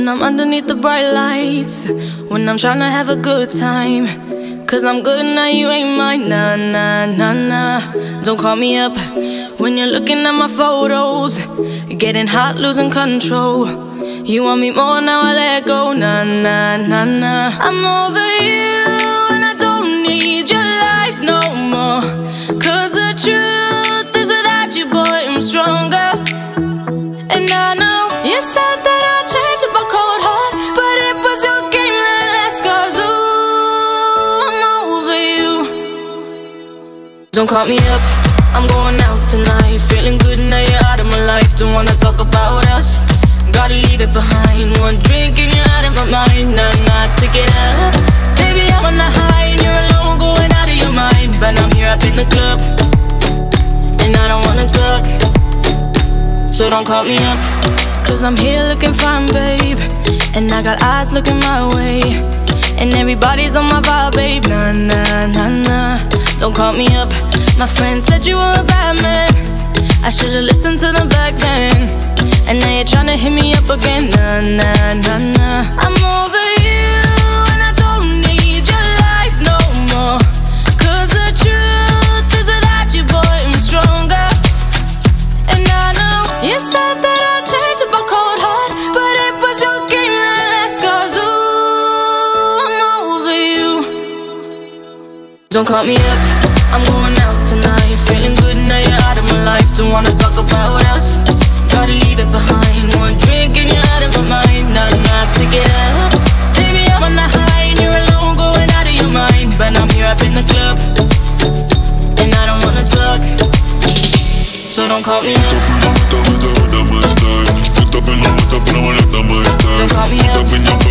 when I'm underneath the bright lights, when I'm trying to have a good time. Cause I'm good now, you ain't mine, nah, nah, nah, nah. Don't call me up when you're looking at my photos, getting hot, losing control. You want me more, now I let go, nah, nah, nah, nah. I'm over you and I don't need your lies no more. Cause the truth is without you, boy, I'm stronger. And I know you said that I'd change up a cold heart, but it was your game that last. Cause ooh, I'm over you. Don't call me up, I'm going out tonight. Feeling good now you're out of my life. Don't wanna talk about us, gotta leave it behind. One drink and you're out of my mind. Nah, nah, take it up. Baby, I'm on the high and you're alone, going out of your mind. But I'm here up in the club and I don't wanna talk, so don't call me up. Cause I'm here looking fine, babe, and I got eyes looking my way, and everybody's on my vibe, babe. Nah, nah, nah, nah. Don't call me up. My friend said you were a bad man, I should've listened to them back then. And now you're tryna hit me up again. Nah, nah, nah, nah. I'm over you and I don't need your lies no more. Cause the truth is without you, boy, I'm stronger. And I know you said that I'd change up a cold heart, but it was your game that last. Cause ooh, I'm over you. Don't call me up, I'm going out tonight. Feeling good now you're out of my life. Don't wanna talk about us, gotta leave it behind. One drink and you're out of my mind. Nah, nah, take it up. Baby, I'm on the high and you're alone, going out of your mind. But I'm here up in the club and I don't wanna talk, so don't call me up. Don't call me up.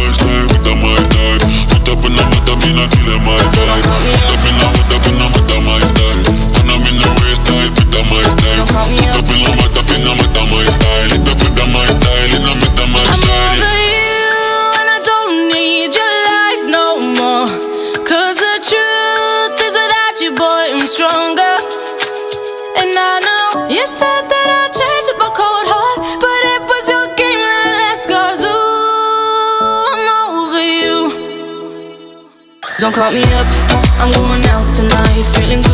Stronger. And I know you said that I'd change up a cold heart, but it was your game that last. Cause ooh, I'm over you. Don't call me up, I'm going out tonight. Feeling good